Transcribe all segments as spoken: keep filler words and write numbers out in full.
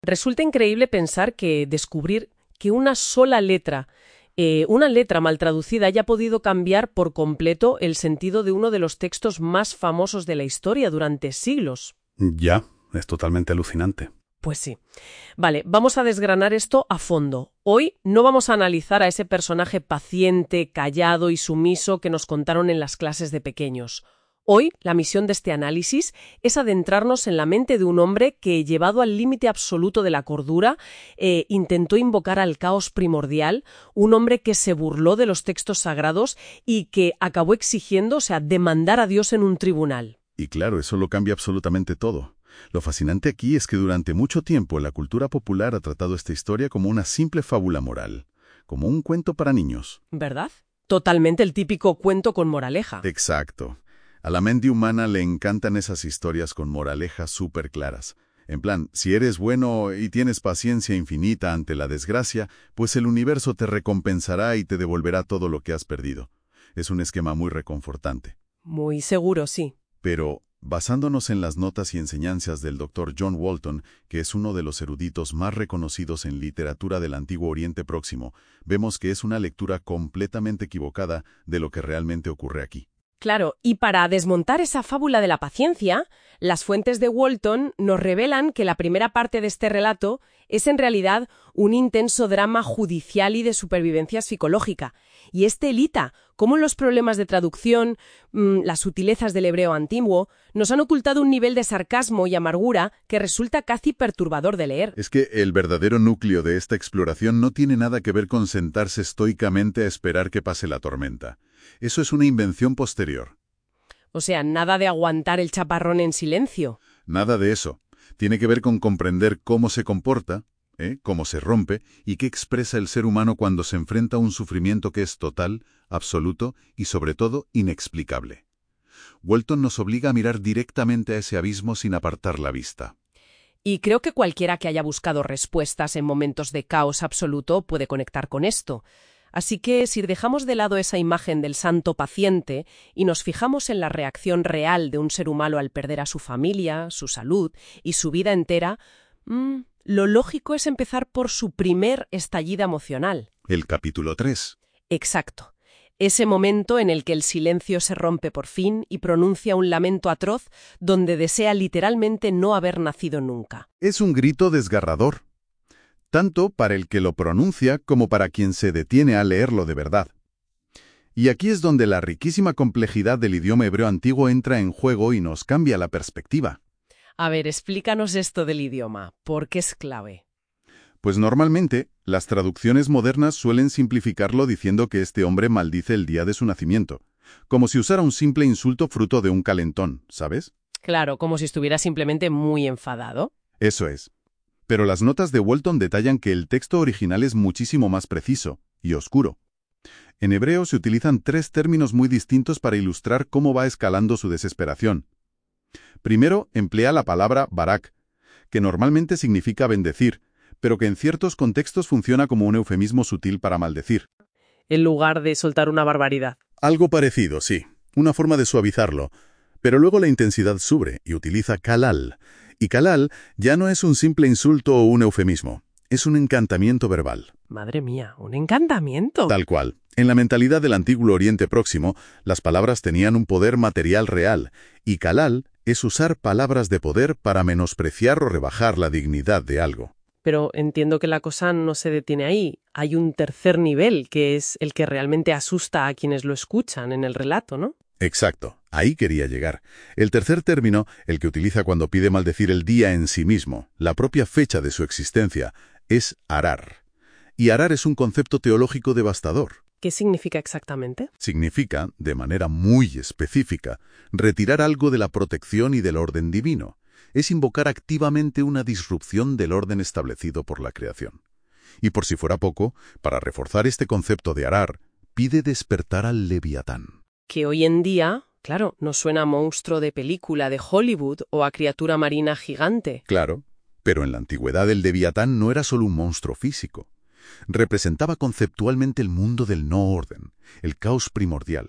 Resulta increíble pensar que descubrir que una sola letra, eh, una letra mal traducida haya podido cambiar por completo el sentido de uno de los textos más famosos de la historia durante siglos. Ya, es totalmente alucinante. Pues sí. Vale, vamos a desgranar esto a fondo. Hoy no vamos a analizar a ese personaje paciente, callado y sumiso que nos contaron en las clases de pequeños. Hoy, la misión de este análisis es adentrarnos en la mente de un hombre que, llevado al límite absoluto de la cordura, eh, intentó invocar al caos primordial, un hombre que se burló de los textos sagrados y que acabó exigiendo, o sea, demandar a Dios en un tribunal. Y claro, eso lo cambia absolutamente todo. Lo fascinante aquí es que durante mucho tiempo la cultura popular ha tratado esta historia como una simple fábula moral, como un cuento para niños. ¿Verdad? Totalmente el típico cuento con moraleja. Exacto. A la mente humana le encantan esas historias con moralejas súper claras. En plan, si eres bueno y tienes paciencia infinita ante la desgracia, pues el universo te recompensará y te devolverá todo lo que has perdido. Es un esquema muy reconfortante. Muy seguro, sí. Pero, basándonos en las notas y enseñanzas del doctor John Walton, que es uno de los eruditos más reconocidos en literatura del Antiguo Oriente Próximo, vemos que es una lectura completamente equivocada de lo que realmente ocurre aquí. Claro, y para desmontar esa fábula de la paciencia, las fuentes de Walton nos revelan que la primera parte de este relato es en realidad un intenso drama judicial y de supervivencia psicológica. Y este elita, como los problemas de traducción, mmm, las sutilezas del hebreo antiguo, nos han ocultado un nivel de sarcasmo y amargura que resulta casi perturbador de leer. Es que el verdadero núcleo de esta exploración no tiene nada que ver con sentarse estoicamente a esperar que pase la tormenta. Eso es una invención posterior. O sea, nada de aguantar el chaparrón en silencio. Nada de eso. Tiene que ver con comprender cómo se comporta, ¿eh? cómo se rompe y qué expresa el ser humano cuando se enfrenta a un sufrimiento que es total, absoluto y, sobre todo, inexplicable. Walton nos obliga a mirar directamente a ese abismo sin apartar la vista. Y creo que cualquiera que haya buscado respuestas en momentos de caos absoluto puede conectar con esto. Así que si dejamos de lado esa imagen del santo paciente y nos fijamos en la reacción real de un ser humano al perder a su familia, su salud y su vida entera, mmm, lo lógico es empezar por su primer estallido emocional. El capítulo tres. Exacto. Ese momento en el que el silencio se rompe por fin y pronuncia un lamento atroz donde desea literalmente no haber nacido nunca. Es un grito desgarrador, tanto para el que lo pronuncia como para quien se detiene a leerlo de verdad. Y aquí es donde la riquísima complejidad del idioma hebreo antiguo entra en juego y nos cambia la perspectiva. A ver, explícanos esto del idioma, ¿por qué es clave? Pues normalmente, las traducciones modernas suelen simplificarlo diciendo que este hombre maldice el día de su nacimiento, como si usara un simple insulto fruto de un calentón, ¿sabes? Claro, como si estuviera simplemente muy enfadado. Eso es. Pero las notas de Walton detallan que el texto original es muchísimo más preciso y oscuro. En hebreo se utilizan tres términos muy distintos para ilustrar cómo va escalando su desesperación. Primero, emplea la palabra barak, que normalmente significa bendecir, pero que en ciertos contextos funciona como un eufemismo sutil para maldecir. En lugar de soltar una barbaridad. Algo parecido, sí. Una forma de suavizarlo. Pero luego la intensidad sube y utiliza kalal. Y kalal ya no es un simple insulto o un eufemismo. Es un encantamiento verbal. Madre mía, ¿un encantamiento? Tal cual. En la mentalidad del antiguo Oriente Próximo, las palabras tenían un poder material real. Y kalal es usar palabras de poder para menospreciar o rebajar la dignidad de algo. Pero entiendo que la cosa no se detiene ahí. Hay un tercer nivel, que es el que realmente asusta a quienes lo escuchan en el relato, ¿no? Exacto. Ahí quería llegar. El tercer término, el que utiliza cuando pide maldecir el día en sí mismo, la propia fecha de su existencia, es arar. Y arar es un concepto teológico devastador. ¿Qué significa exactamente? Significa, de manera muy específica, retirar algo de la protección y del orden divino. Es invocar activamente una disrupción del orden establecido por la creación. Y por si fuera poco, para reforzar este concepto de arar, pide despertar al Leviatán. Que hoy en día, claro, nos suena a monstruo de película de Hollywood o a criatura marina gigante. Claro, pero en la antigüedad el Leviatán no era solo un monstruo físico. Representaba conceptualmente el mundo del no orden, el caos primordial,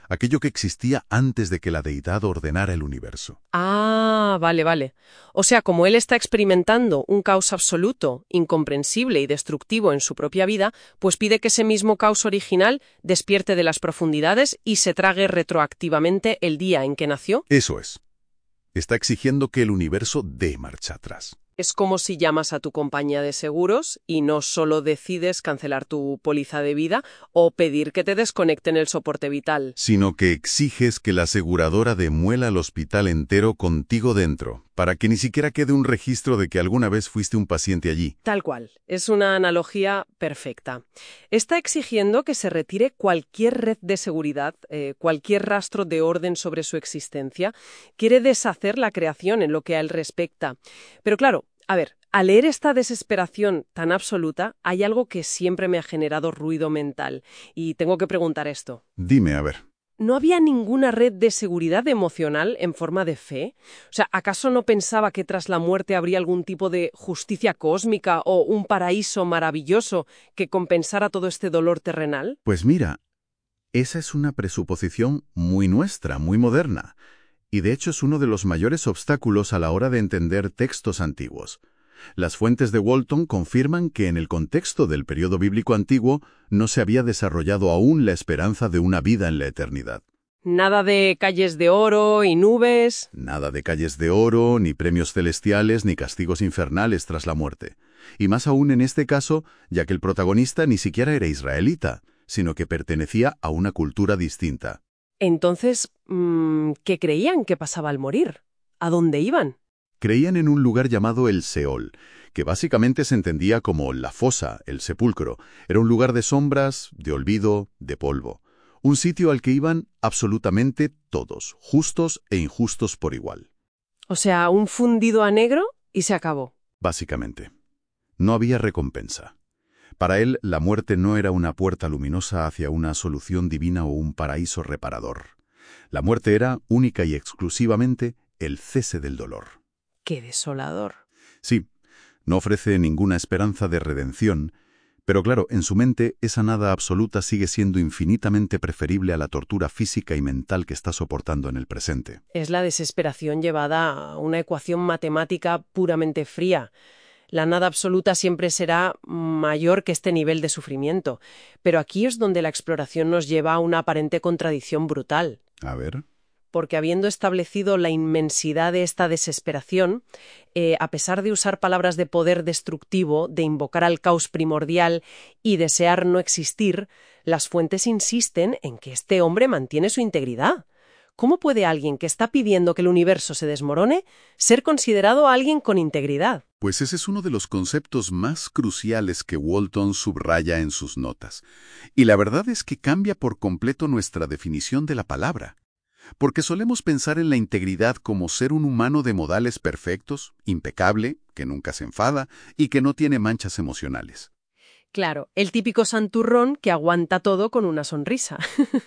aquello que existía antes de que la deidad ordenara el universo. Ah, vale, vale. O sea, como él está experimentando un caos absoluto, incomprensible y destructivo en su propia vida, pues pide que ese mismo caos original despierte de las profundidades y se trague retroactivamente el día en que nació. Eso es. Está exigiendo que el universo dé marcha atrás. Es como si llamas a tu compañía de seguros y no solo decides cancelar tu póliza de vida o pedir que te desconecten el soporte vital. Sino que exiges que la aseguradora demuela el hospital entero contigo dentro, para que ni siquiera quede un registro de que alguna vez fuiste un paciente allí. Tal cual. Es una analogía perfecta. Está exigiendo que se retire cualquier red de seguridad, eh, cualquier rastro de orden sobre su existencia. Quiere deshacer la creación en lo que a él respecta. Pero claro, a ver, al leer esta desesperación tan absoluta, hay algo que siempre me ha generado ruido mental. Y tengo que preguntar esto. Dime, a ver. ¿No había ninguna red de seguridad emocional en forma de fe? O sea, ¿acaso no pensaba que tras la muerte habría algún tipo de justicia cósmica o un paraíso maravilloso que compensara todo este dolor terrenal? Pues mira, esa es una presuposición muy nuestra, muy moderna, y de hecho es uno de los mayores obstáculos a la hora de entender textos antiguos. Las fuentes de Walton confirman que en el contexto del periodo bíblico antiguo no se había desarrollado aún la esperanza de una vida en la eternidad. Nada de calles de oro y nubes. Nada de calles de oro, ni premios celestiales, ni castigos infernales tras la muerte. Y más aún en este caso, ya que el protagonista ni siquiera era israelita, sino que pertenecía a una cultura distinta. Entonces, mmm, ¿qué creían que pasaba al morir? ¿A dónde iban? Creían en un lugar llamado el Seol, que básicamente se entendía como la fosa, el sepulcro. Era un lugar de sombras, de olvido, de polvo. Un sitio al que iban absolutamente todos, justos e injustos por igual. O sea, un fundido a negro y se acabó. Básicamente. No había recompensa. Para él, la muerte no era una puerta luminosa hacia una solución divina o un paraíso reparador. La muerte era, única y exclusivamente, el cese del dolor. ¡Qué desolador! Sí, no ofrece ninguna esperanza de redención, pero claro, en su mente esa nada absoluta sigue siendo infinitamente preferible a la tortura física y mental que está soportando en el presente. Es la desesperación llevada a una ecuación matemática puramente fría. La nada absoluta siempre será mayor que este nivel de sufrimiento, pero aquí es donde la exploración nos lleva a una aparente contradicción brutal. A ver... Porque habiendo establecido la inmensidad de esta desesperación, eh, a pesar de usar palabras de poder destructivo, de invocar al caos primordial y desear no existir, las fuentes insisten en que este hombre mantiene su integridad. ¿Cómo puede alguien que está pidiendo que el universo se desmorone ser considerado alguien con integridad? Pues ese es uno de los conceptos más cruciales que Walton subraya en sus notas. Y la verdad es que cambia por completo nuestra definición de la palabra. Porque solemos pensar en la integridad como ser un humano de modales perfectos, impecable, que nunca se enfada y que no tiene manchas emocionales. Claro, el típico santurrón que aguanta todo con una sonrisa.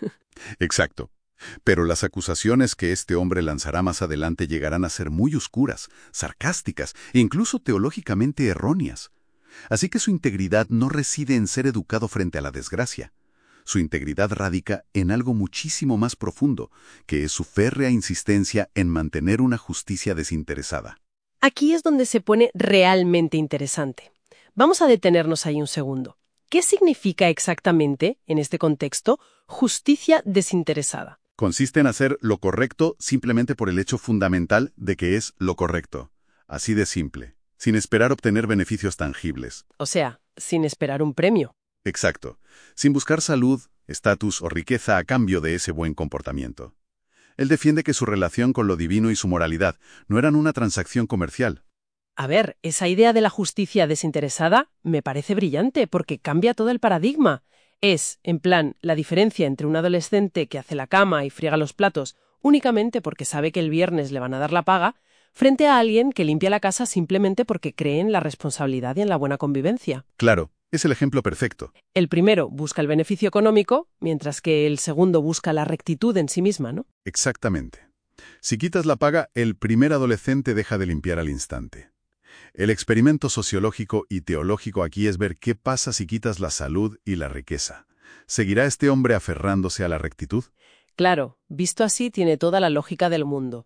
Exacto. Pero las acusaciones que este hombre lanzará más adelante llegarán a ser muy oscuras, sarcásticas e incluso teológicamente erróneas. Así que su integridad no reside en ser educado frente a la desgracia. Su integridad radica en algo muchísimo más profundo, que es su férrea insistencia en mantener una justicia desinteresada. Aquí es donde se pone realmente interesante. Vamos a detenernos ahí un segundo. ¿Qué significa exactamente, en este contexto, justicia desinteresada? Consiste en hacer lo correcto simplemente por el hecho fundamental de que es lo correcto. Así de simple, sin esperar obtener beneficios tangibles. O sea, sin esperar un premio. Exacto, sin buscar salud, estatus o riqueza a cambio de ese buen comportamiento. Él defiende que su relación con lo divino y su moralidad no eran una transacción comercial. A ver, esa idea de la justicia desinteresada me parece brillante porque cambia todo el paradigma. Es, en plan, la diferencia entre un adolescente que hace la cama y friega los platos únicamente porque sabe que el viernes le van a dar la paga, frente a alguien que limpia la casa simplemente porque cree en la responsabilidad y en la buena convivencia. Claro, es el ejemplo perfecto. El primero busca el beneficio económico, mientras que el segundo busca la rectitud en sí misma, ¿no? Exactamente. Si quitas la paga, el primer adolescente deja de limpiar al instante. El experimento sociológico y teológico aquí es ver qué pasa si quitas la salud y la riqueza. ¿Seguirá este hombre aferrándose a la rectitud? Claro, visto así tiene toda la lógica del mundo.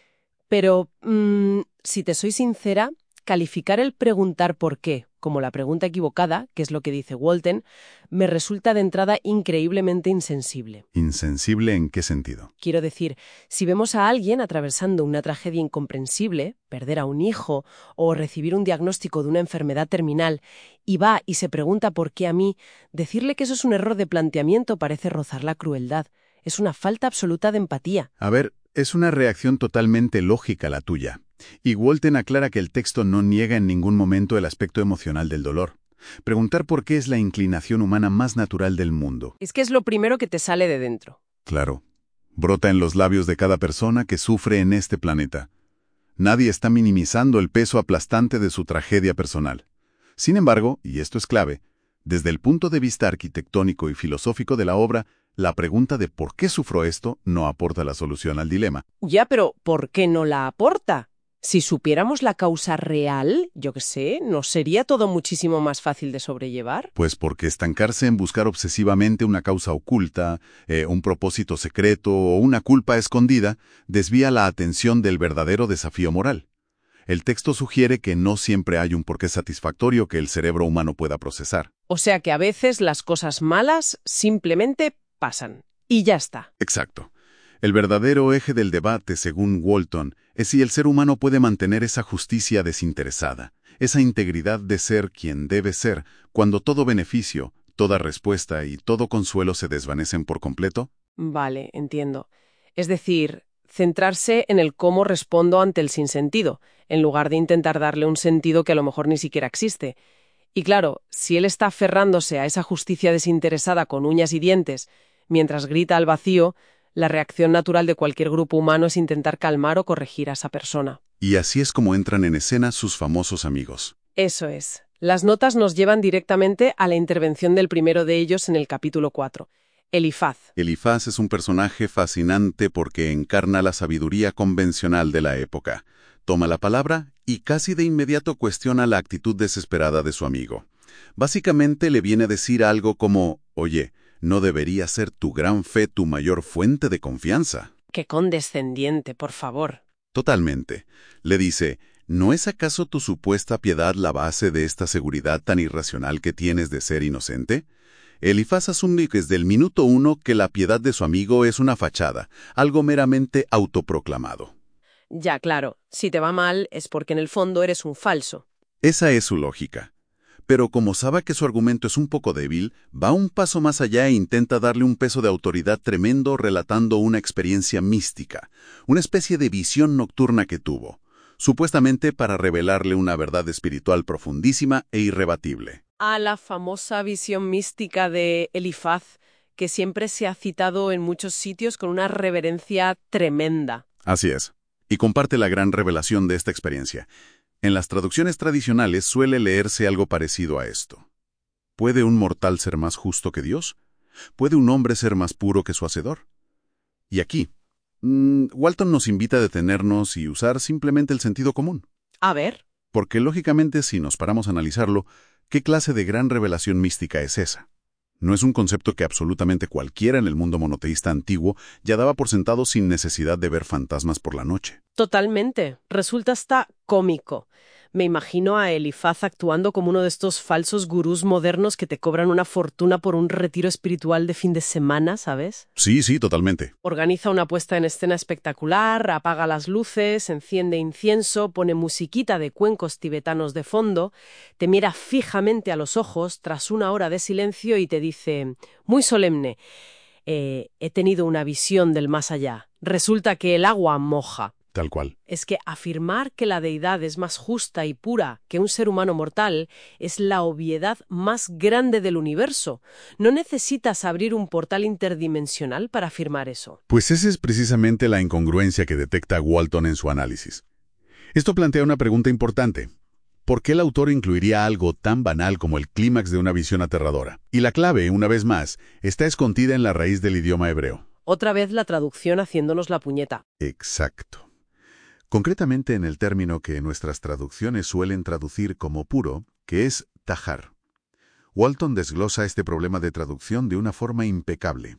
Pero, mmm, si te soy sincera, calificar el preguntar por qué como la pregunta equivocada, que es lo que dice Walton, me resulta de entrada increíblemente insensible. ¿Insensible en qué sentido? Quiero decir, si vemos a alguien atravesando una tragedia incomprensible, perder a un hijo o recibir un diagnóstico de una enfermedad terminal, y va y se pregunta por qué a mí, decirle que eso es un error de planteamiento parece rozar la crueldad. Es una falta absoluta de empatía. A ver, es una reacción totalmente lógica la tuya. Y Walton aclara que el texto no niega en ningún momento el aspecto emocional del dolor. Preguntar por qué es la inclinación humana más natural del mundo. Es que es lo primero que te sale de dentro. Claro. Brota en los labios de cada persona que sufre en este planeta. Nadie está minimizando el peso aplastante de su tragedia personal. Sin embargo, y esto es clave, desde el punto de vista arquitectónico y filosófico de la obra, la pregunta de por qué sufro esto no aporta la solución al dilema. Ya, pero ¿por qué no la aporta? Si supiéramos la causa real, yo qué sé, ¿no sería todo muchísimo más fácil de sobrellevar? Pues porque estancarse en buscar obsesivamente una causa oculta, eh, un propósito secreto o una culpa escondida, desvía la atención del verdadero desafío moral. El texto sugiere que no siempre hay un porqué satisfactorio que el cerebro humano pueda procesar. O sea que a veces las cosas malas simplemente pasan. Y ya está. Exacto. El verdadero eje del debate, según Walton, es si el ser humano puede mantener esa justicia desinteresada, esa integridad de ser quien debe ser, cuando todo beneficio, toda respuesta y todo consuelo se desvanecen por completo. Vale, entiendo. Es decir, centrarse en el cómo respondo ante el sinsentido, en lugar de intentar darle un sentido que a lo mejor ni siquiera existe. Y claro, si él está aferrándose a esa justicia desinteresada con uñas y dientes, mientras grita al vacío, la reacción natural de cualquier grupo humano es intentar calmar o corregir a esa persona. Y así es como entran en escena sus famosos amigos. Eso es. Las notas nos llevan directamente a la intervención del primero de ellos en el capítulo cuatro, Elifaz. Elifaz es un personaje fascinante porque encarna la sabiduría convencional de la época. Toma la palabra y casi de inmediato cuestiona la actitud desesperada de su amigo. Básicamente le viene a decir algo como, oye, ¿no debería ser tu gran fe tu mayor fuente de confianza? ¡Qué condescendiente, por favor! Totalmente. Le dice, ¿no es acaso tu supuesta piedad la base de esta seguridad tan irracional que tienes de ser inocente? Elifaz asume desde el minuto uno que la piedad de su amigo es una fachada, algo meramente autoproclamado. Ya, claro, si te va mal es porque en el fondo eres un falso. Esa es su lógica. Pero como sabe que su argumento es un poco débil, va un paso más allá e intenta darle un peso de autoridad tremendo relatando una experiencia mística, una especie de visión nocturna que tuvo, supuestamente para revelarle una verdad espiritual profundísima e irrebatible. A la famosa visión mística de Elifaz, que siempre se ha citado en muchos sitios con una reverencia tremenda. Así es, y comparte la gran revelación de esta experiencia. En las traducciones tradicionales suele leerse algo parecido a esto. ¿Puede un mortal ser más justo que Dios? ¿Puede un hombre ser más puro que su Hacedor? Y aquí, mmm, Walton nos invita a detenernos y usar simplemente el sentido común. A ver. Porque lógicamente, si nos paramos a analizarlo, ¿qué clase de gran revelación mística es esa? No es un concepto que absolutamente cualquiera en el mundo monoteísta antiguo ya daba por sentado sin necesidad de ver fantasmas por la noche. Totalmente. Resulta hasta cómico. Me imagino a Elifaz actuando como uno de estos falsos gurús modernos que te cobran una fortuna por un retiro espiritual de fin de semana, ¿sabes? Sí, sí, totalmente. Organiza una puesta en escena espectacular, apaga las luces, enciende incienso, pone musiquita de cuencos tibetanos de fondo, te mira fijamente a los ojos tras una hora de silencio y te dice, muy solemne, eh, he tenido una visión del más allá. Resulta que el agua moja. Tal cual. Es que afirmar que la deidad es más justa y pura que un ser humano mortal es la obviedad más grande del universo. No necesitas abrir un portal interdimensional para afirmar eso. Pues esa es precisamente la incongruencia que detecta Walton en su análisis. Esto plantea una pregunta importante. ¿Por qué el autor incluiría algo tan banal como el clímax de una visión aterradora? Y la clave, una vez más, está escondida en la raíz del idioma hebreo. Otra vez la traducción haciéndonos la puñeta. Exacto. Concretamente en el término que nuestras traducciones suelen traducir como puro, que es tajar. Walton desglosa este problema de traducción de una forma impecable.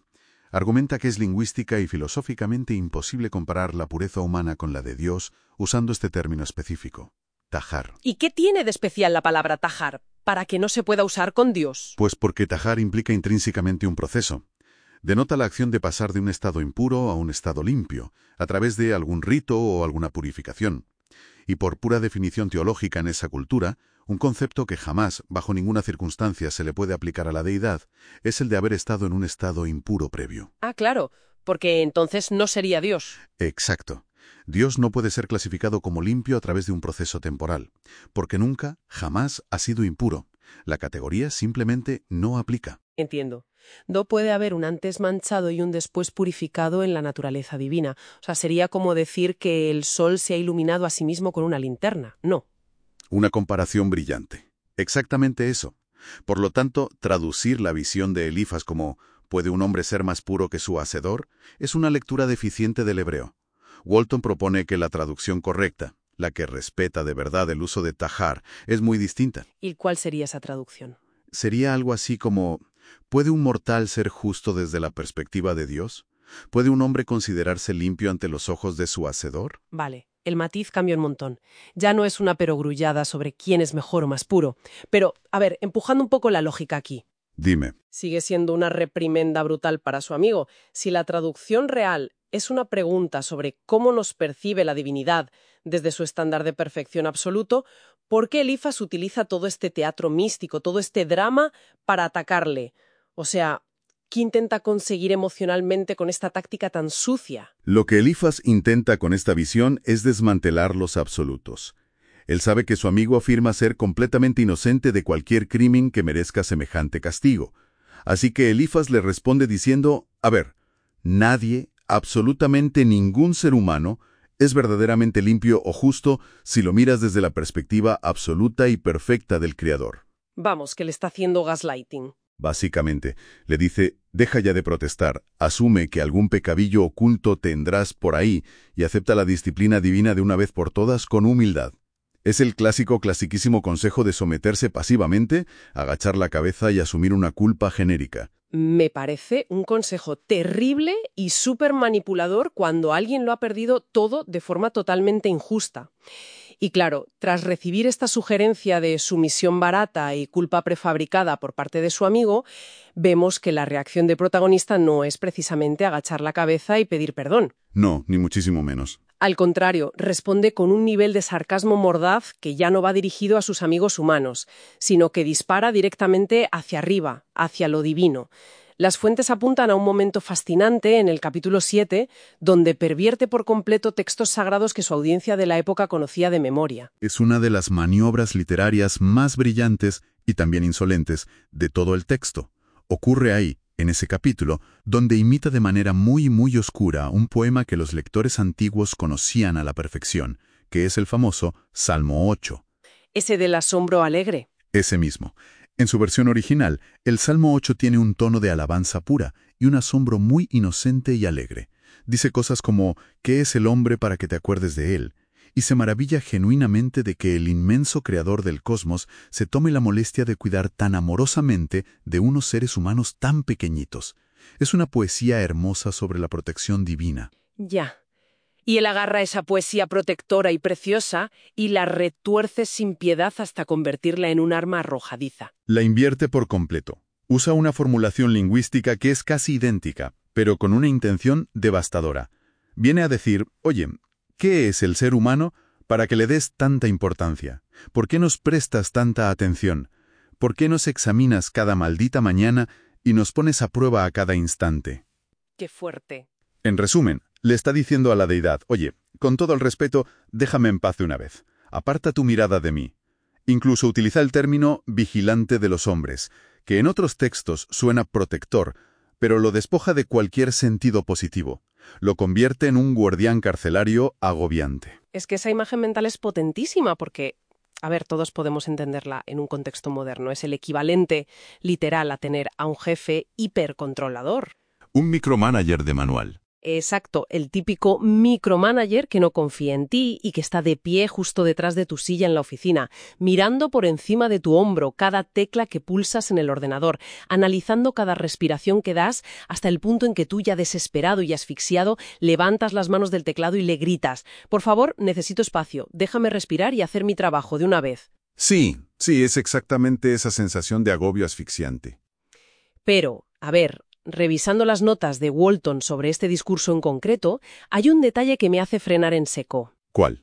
Argumenta que es lingüística y filosóficamente imposible comparar la pureza humana con la de Dios usando este término específico, tajar. ¿Y qué tiene de especial la palabra tajar para que no se pueda usar con Dios? Pues porque tajar implica intrínsecamente un proceso. Denota la acción de pasar de un estado impuro a un estado limpio, a través de algún rito o alguna purificación. Y por pura definición teológica en esa cultura, un concepto que jamás, bajo ninguna circunstancia, se le puede aplicar a la deidad, es el de haber estado en un estado impuro previo. Ah, claro, porque entonces no sería Dios. Exacto. Dios no puede ser clasificado como limpio a través de un proceso temporal, porque nunca, jamás ha sido impuro. La categoría simplemente no aplica. Entiendo. No puede haber un antes manchado y un después purificado en la naturaleza divina. O sea, sería como decir que el sol se ha iluminado a sí mismo con una linterna. No. Una comparación brillante. Exactamente eso. Por lo tanto, traducir la visión de Elifas como ¿puede un hombre ser más puro que su hacedor? Es una lectura deficiente del hebreo. Walton propone que la traducción correcta, la que respeta de verdad el uso de tajar, es muy distinta. ¿Y cuál sería esa traducción? Sería algo así como ¿puede un mortal ser justo desde la perspectiva de Dios? ¿Puede un hombre considerarse limpio ante los ojos de su hacedor? Vale, el matiz cambia un montón. Ya no es una perogrullada sobre quién es mejor o más puro. Pero, a ver, empujando un poco la lógica aquí. Dime. Sigue siendo una reprimenda brutal para su amigo. Si la traducción real es una pregunta sobre cómo nos percibe la divinidad desde su estándar de perfección absoluto, ¿por qué Elifas utiliza todo este teatro místico, todo este drama para atacarle? O sea, ¿qué intenta conseguir emocionalmente con esta táctica tan sucia? Lo que Elifas intenta con esta visión es desmantelar los absolutos. Él sabe que su amigo afirma ser completamente inocente de cualquier crimen que merezca semejante castigo. Así que Elifas le responde diciendo, a ver, nadie, absolutamente ningún ser humano, es verdaderamente limpio o justo si lo miras desde la perspectiva absoluta y perfecta del Creador. Vamos, que le está haciendo gaslighting. Básicamente, le dice, deja ya de protestar, asume que algún pecadillo oculto tendrás por ahí y acepta la disciplina divina de una vez por todas con humildad. Es el clásico, clasiquísimo consejo de someterse pasivamente, agachar la cabeza y asumir una culpa genérica. Me parece un consejo terrible y súper manipulador cuando alguien lo ha perdido todo de forma totalmente injusta. Y claro, tras recibir esta sugerencia de sumisión barata y culpa prefabricada por parte de su amigo, vemos que la reacción del protagonista no es precisamente agachar la cabeza y pedir perdón. No, ni muchísimo menos. Al contrario, responde con un nivel de sarcasmo mordaz que ya no va dirigido a sus amigos humanos, sino que dispara directamente hacia arriba, hacia lo divino. Las fuentes apuntan a un momento fascinante en el capítulo siete, donde pervierte por completo textos sagrados que su audiencia de la época conocía de memoria. Es una de las maniobras literarias más brillantes y también insolentes de todo el texto. Ocurre ahí, en ese capítulo, donde imita de manera muy, muy oscura un poema que los lectores antiguos conocían a la perfección, que es el famoso Salmo ocho. ¿Ese del asombro alegre? Ese mismo. En su versión original, el Salmo ocho tiene un tono de alabanza pura y un asombro muy inocente y alegre. Dice cosas como, ¿qué es el hombre para que te acuerdes de él? Y se maravilla genuinamente de que el inmenso creador del cosmos se tome la molestia de cuidar tan amorosamente de unos seres humanos tan pequeñitos. Es una poesía hermosa sobre la protección divina. Ya. Y él agarra esa poesía protectora y preciosa y la retuerce sin piedad hasta convertirla en un arma arrojadiza. La invierte por completo. Usa una formulación lingüística que es casi idéntica, pero con una intención devastadora. Viene a decir, oye, ¿qué es el ser humano para que le des tanta importancia? ¿Por qué nos prestas tanta atención? ¿Por qué nos examinas cada maldita mañana y nos pones a prueba a cada instante? ¡Qué fuerte! En resumen, le está diciendo a la deidad, oye, con todo el respeto, déjame en paz de una vez. Aparta tu mirada de mí. Incluso utiliza el término vigilante de los hombres, que en otros textos suena protector, pero lo despoja de cualquier sentido positivo. Lo convierte en un guardián carcelario agobiante. Es que esa imagen mental es potentísima porque, a ver, todos podemos entenderla en un contexto moderno. Es el equivalente literal a tener a un jefe hipercontrolador. Un micromanager de manual. Exacto, el típico micromanager que no confía en ti y que está de pie justo detrás de tu silla en la oficina, mirando por encima de tu hombro cada tecla que pulsas en el ordenador, analizando cada respiración que das hasta el punto en que tú, ya desesperado y asfixiado, levantas las manos del teclado y le gritas: «Por favor, necesito espacio, déjame respirar y hacer mi trabajo de una vez». Sí, sí, es exactamente esa sensación de agobio asfixiante. Pero, a ver, revisando las notas de Walton sobre este discurso en concreto, hay un detalle que me hace frenar en seco. ¿Cuál?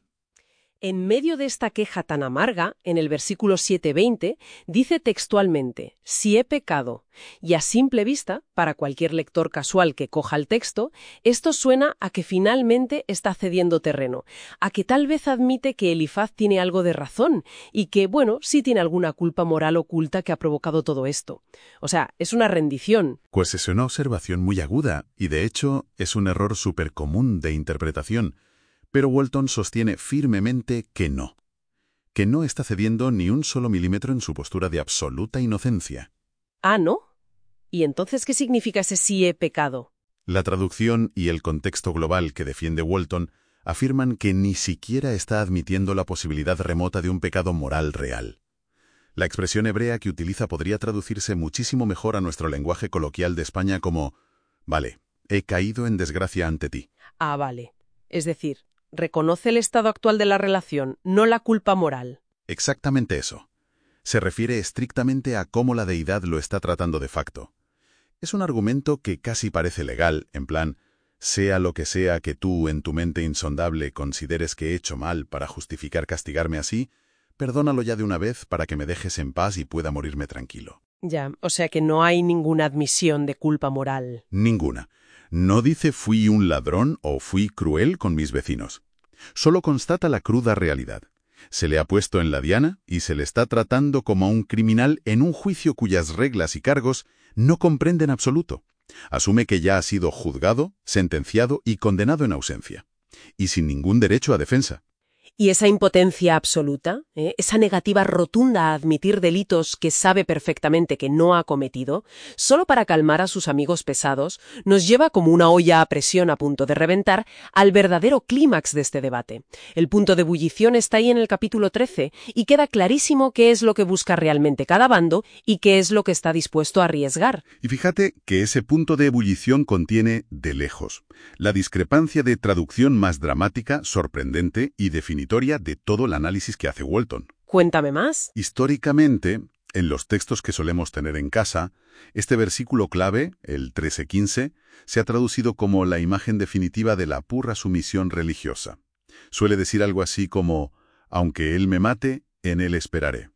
En medio de esta queja tan amarga, en el versículo siete veinte, dice textualmente: «Si he pecado». Y a simple vista, para cualquier lector casual que coja el texto, esto suena a que finalmente está cediendo terreno, a que tal vez admite que Elifaz tiene algo de razón y que, bueno, sí tiene alguna culpa moral oculta que ha provocado todo esto. O sea, es una rendición. Pues es una observación muy aguda y, de hecho, es un error súper común de interpretación. Pero Walton sostiene firmemente que no, que no está cediendo ni un solo milímetro en su postura de absoluta inocencia. Ah, ¿no? ¿Y entonces qué significa ese sí he pecado? La traducción y el contexto global que defiende Walton afirman que ni siquiera está admitiendo la posibilidad remota de un pecado moral real. La expresión hebrea que utiliza podría traducirse muchísimo mejor a nuestro lenguaje coloquial de España como: «Vale, he caído en desgracia ante ti». Ah, vale. Es decir, reconoce el estado actual de la relación, no la culpa moral. Exactamente eso. Se refiere estrictamente a cómo la deidad lo está tratando de facto. Es un argumento que casi parece legal, en plan: sea lo que sea que tú, en tu mente insondable, consideres que he hecho mal para justificar castigarme así, perdónalo ya de una vez para que me dejes en paz y pueda morirme tranquilo. Ya, o sea que no hay ninguna admisión de culpa moral. Ninguna. No dice fui un ladrón o fui cruel con mis vecinos. Solo constata la cruda realidad. Se le ha puesto en la diana y se le está tratando como a un criminal en un juicio cuyas reglas y cargos no comprende en absoluto. Asume que ya ha sido juzgado, sentenciado y condenado en ausencia. Y sin ningún derecho a defensa. Y esa impotencia absoluta, ¿eh? esa negativa rotunda a admitir delitos que sabe perfectamente que no ha cometido, solo para calmar a sus amigos pesados, nos lleva como una olla a presión a punto de reventar al verdadero clímax de este debate. El punto de ebullición está ahí en el capítulo trece y queda clarísimo qué es lo que busca realmente cada bando y qué es lo que está dispuesto a arriesgar. Y fíjate que ese punto de ebullición contiene, de lejos, la discrepancia de traducción más dramática, sorprendente y definitiva de todo el análisis que hace Walton. Cuéntame más. Históricamente, en los textos que solemos tener en casa, este versículo clave, el trece quince, se ha traducido como la imagen definitiva de la pura sumisión religiosa. Suele decir algo así como: «Aunque él me mate, en él esperaré».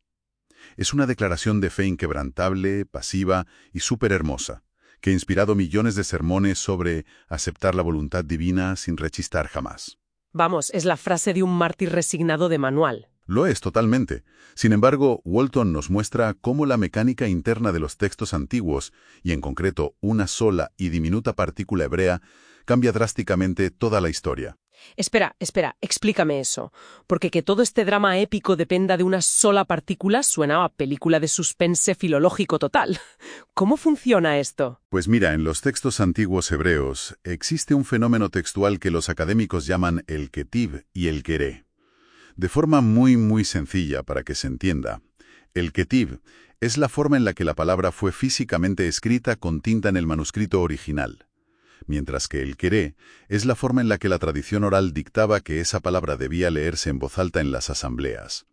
Es una declaración de fe inquebrantable, pasiva y súper hermosa, que ha inspirado millones de sermones sobre aceptar la voluntad divina sin rechistar jamás. Vamos, es la frase de un mártir resignado de manual. Lo es totalmente. Sin embargo, Walton nos muestra cómo la mecánica interna de los textos antiguos, y en concreto una sola y diminuta partícula hebrea, cambia drásticamente toda la historia. Espera, espera, explícame eso. Porque que todo este drama épico dependa de una sola partícula suena a película de suspense filológico total. ¿Cómo funciona esto? Pues mira, en los textos antiguos hebreos existe un fenómeno textual que los académicos llaman el ketiv y el queré. De forma muy muy sencilla para que se entienda, el ketiv es la forma en la que la palabra fue físicamente escrita con tinta en el manuscrito original, mientras que el queré es la forma en la que la tradición oral dictaba que esa palabra debía leerse en voz alta en las asambleas.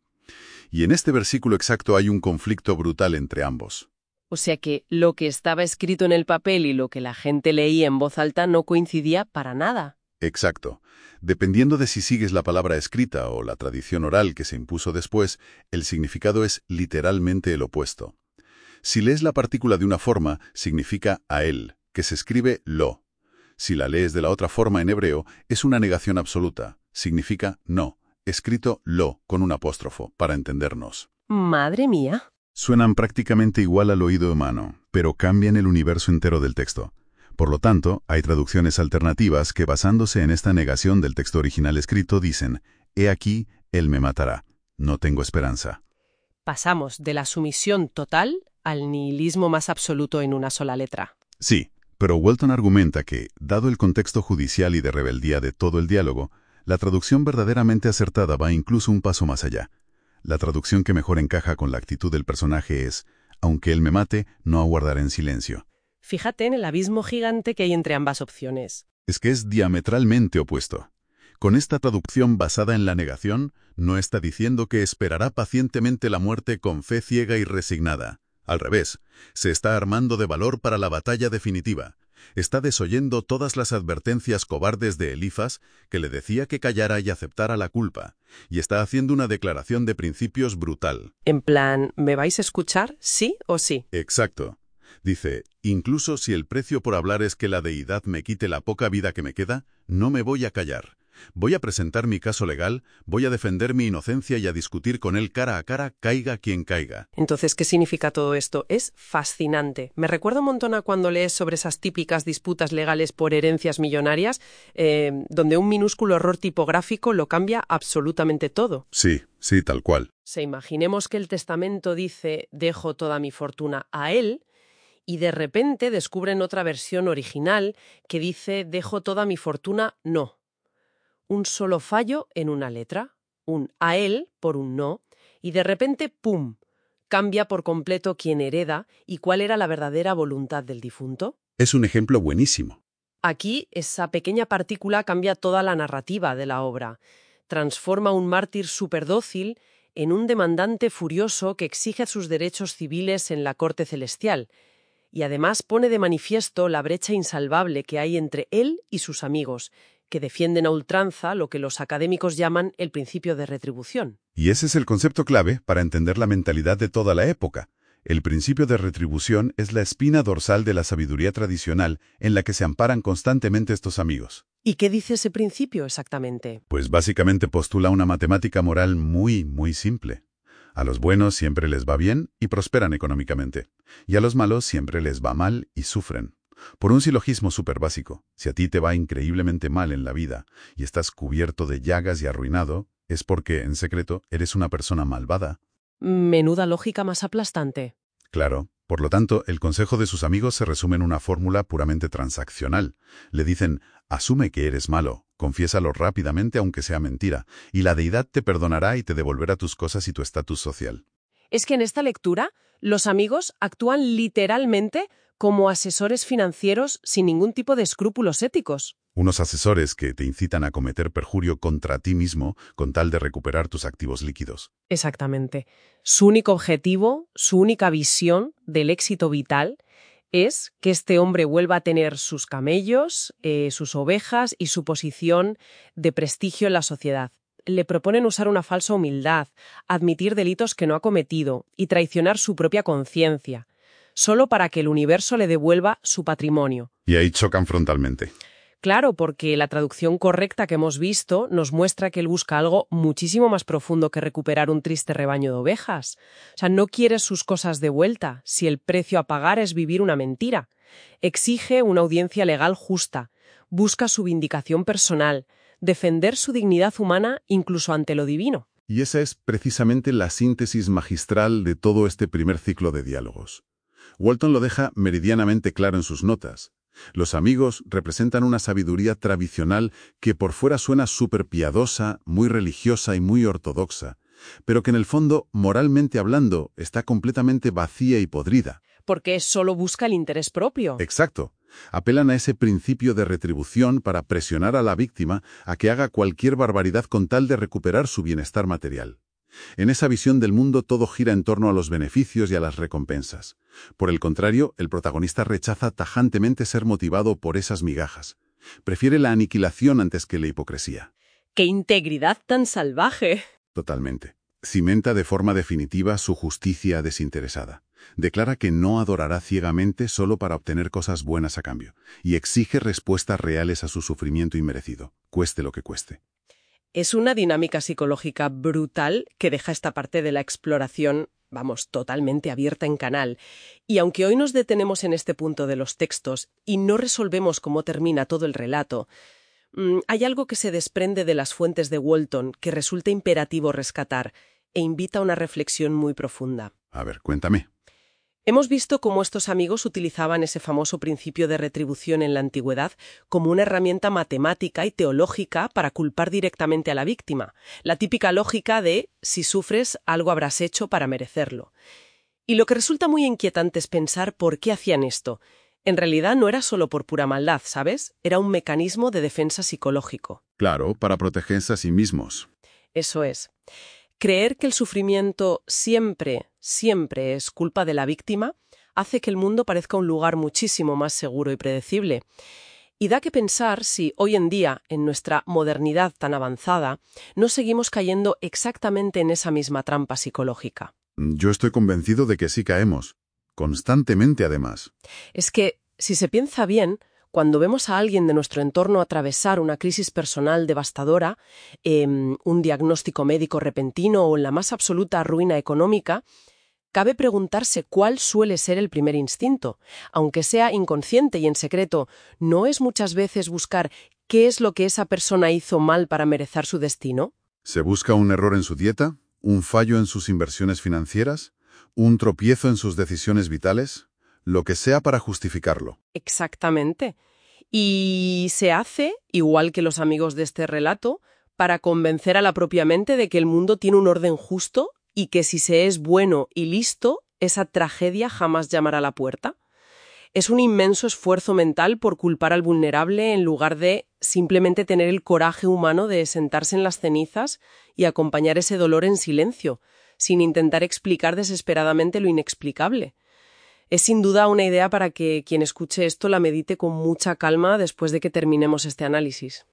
Y en este versículo exacto hay un conflicto brutal entre ambos. O sea que lo que estaba escrito en el papel y lo que la gente leía en voz alta no coincidía para nada. Exacto. Dependiendo de si sigues la palabra escrita o la tradición oral que se impuso después, el significado es literalmente el opuesto. Si lees la partícula de una forma, significa a él, que se escribe lo. Si la lees de la otra forma en hebreo, es una negación absoluta. Significa no, escrito lo con un apóstrofo, para entendernos. ¡Madre mía! Suenan prácticamente igual al oído humano, pero cambian el universo entero del texto. Por lo tanto, hay traducciones alternativas que, basándose en esta negación del texto original escrito, dicen: «He aquí, él me matará. No tengo esperanza». Pasamos de la sumisión total al nihilismo más absoluto en una sola letra. Sí, Pero Walton argumenta que, dado el contexto judicial y de rebeldía de todo el diálogo, la traducción verdaderamente acertada va incluso un paso más allá. La traducción que mejor encaja con la actitud del personaje es, aunque él me mate, no aguardaré en silencio. Fíjate en el abismo gigante que hay entre ambas opciones. Es que es diametralmente opuesto. Con esta traducción basada en la negación, no está diciendo que esperará pacientemente la muerte con fe ciega y resignada. Al revés, se está armando de valor para la batalla definitiva. Está desoyendo todas las advertencias cobardes de Elifas, que le decía que callara y aceptara la culpa, y está haciendo una declaración de principios brutal. En plan, ¿me vais a escuchar, sí o sí? Exacto. Dice, incluso si el precio por hablar es que la deidad me quite la poca vida que me queda, no me voy a callar. Voy a presentar mi caso legal, voy a defender mi inocencia y a discutir con él cara a cara, caiga quien caiga. Entonces, ¿qué significa todo esto? Es fascinante. Me recuerda un montón a cuando lees sobre esas típicas disputas legales por herencias millonarias, eh, donde un minúsculo error tipográfico lo cambia absolutamente todo. Sí, sí, tal cual. Se imaginemos que el testamento dice «dejo toda mi fortuna a él», y de repente descubren otra versión original que dice «dejo toda mi fortuna no». Un solo fallo en una letra, un a él por un no, y de repente, ¡pum!, cambia por completo quién hereda y cuál era la verdadera voluntad del difunto. Es un ejemplo buenísimo. Aquí, esa pequeña partícula cambia toda la narrativa de la obra. Transforma a un mártir superdócil en un demandante furioso que exige sus derechos civiles en la corte celestial. Y además pone de manifiesto la brecha insalvable que hay entre él y sus amigos, que defienden a ultranza lo que los académicos llaman el principio de retribución. Y ese es el concepto clave para entender la mentalidad de toda la época. El principio de retribución es la espina dorsal de la sabiduría tradicional en la que se amparan constantemente estos amigos. ¿Y qué dice ese principio exactamente? Pues básicamente postula una matemática moral muy, muy simple. A los buenos siempre les va bien y prosperan económicamente, y a los malos siempre les va mal y sufren. Por un silogismo súper básico, si a ti te va increíblemente mal en la vida y estás cubierto de llagas y arruinado, es porque, en secreto, eres una persona malvada. Menuda lógica más aplastante. Claro, por lo tanto, el consejo de sus amigos se resume en una fórmula puramente transaccional. Le dicen, asume que eres malo, confiésalo rápidamente aunque sea mentira, y la deidad te perdonará y te devolverá tus cosas y tu estatus social. Es que en esta lectura, los amigos actúan literalmente como asesores financieros sin ningún tipo de escrúpulos éticos. Unos asesores que te incitan a cometer perjurio contra ti mismo con tal de recuperar tus activos líquidos. Exactamente. Su único objetivo, su única visión del éxito vital es que este hombre vuelva a tener sus camellos, eh, sus ovejas y su posición de prestigio en la sociedad. Le proponen usar una falsa humildad, admitir delitos que no ha cometido y traicionar su propia conciencia, solo para que el universo le devuelva su patrimonio. Y ahí chocan frontalmente. Claro, porque la traducción correcta que hemos visto nos muestra que él busca algo muchísimo más profundo que recuperar un triste rebaño de ovejas. O sea, no quiere sus cosas de vuelta, si el precio a pagar es vivir una mentira. Exige una audiencia legal justa, busca su vindicación personal, defender su dignidad humana incluso ante lo divino. Y esa es precisamente la síntesis magistral de todo este primer ciclo de diálogos. Walton lo deja meridianamente claro en sus notas. Los amigos representan una sabiduría tradicional que por fuera suena súper piadosa, muy religiosa y muy ortodoxa, pero que en el fondo, moralmente hablando, está completamente vacía y podrida. Porque solo busca el interés propio. Exacto. Apelan a ese principio de retribución para presionar a la víctima a que haga cualquier barbaridad con tal de recuperar su bienestar material. En esa visión del mundo todo gira en torno a los beneficios y a las recompensas. Por el contrario, el protagonista rechaza tajantemente ser motivado por esas migajas. Prefiere la aniquilación antes que la hipocresía. ¡Qué integridad tan salvaje! Totalmente. Cimenta de forma definitiva su justicia desinteresada. Declara que no adorará ciegamente solo para obtener cosas buenas a cambio, y exige respuestas reales a su sufrimiento inmerecido, cueste lo que cueste. Es una dinámica psicológica brutal que deja esta parte de la exploración, vamos, totalmente abierta en canal. Y aunque hoy nos detenemos en este punto de los textos y no resolvemos cómo termina todo el relato, mmm, hay algo que se desprende de las fuentes de Walton que resulta imperativo rescatar e invita a una reflexión muy profunda. A ver, cuéntame. Hemos visto cómo estos amigos utilizaban ese famoso principio de retribución en la antigüedad como una herramienta matemática y teológica para culpar directamente a la víctima, la típica lógica de si sufres, algo habrás hecho para merecerlo. Y lo que resulta muy inquietante es pensar por qué hacían esto. En realidad no era solo por pura maldad, ¿sabes? Era un mecanismo de defensa psicológico. Claro, para protegerse a sí mismos. Eso es. Creer que el sufrimiento siempre, siempre es culpa de la víctima hace que el mundo parezca un lugar muchísimo más seguro y predecible. Y da que pensar si hoy en día, en nuestra modernidad tan avanzada, no seguimos cayendo exactamente en esa misma trampa psicológica. Yo estoy convencido de que sí caemos. Constantemente, además. Es que, si se piensa bien, cuando vemos a alguien de nuestro entorno atravesar una crisis personal devastadora, eh, un diagnóstico médico repentino o la más absoluta ruina económica, cabe preguntarse cuál suele ser el primer instinto. Aunque sea inconsciente y en secreto, ¿no es muchas veces buscar qué es lo que esa persona hizo mal para merecer su destino? ¿Se busca un error en su dieta? ¿Un fallo en sus inversiones financieras? ¿Un tropiezo en sus decisiones vitales? Lo que sea para justificarlo. Exactamente. Y se hace, igual que los amigos de este relato, para convencer a la propia mente de que el mundo tiene un orden justo y que si se es bueno y listo, esa tragedia jamás llamará a la puerta. Es un inmenso esfuerzo mental por culpar al vulnerable en lugar de simplemente tener el coraje humano de sentarse en las cenizas y acompañar ese dolor en silencio, sin intentar explicar desesperadamente lo inexplicable. Es sin duda una idea para que quien escuche esto la medite con mucha calma después de que terminemos este análisis.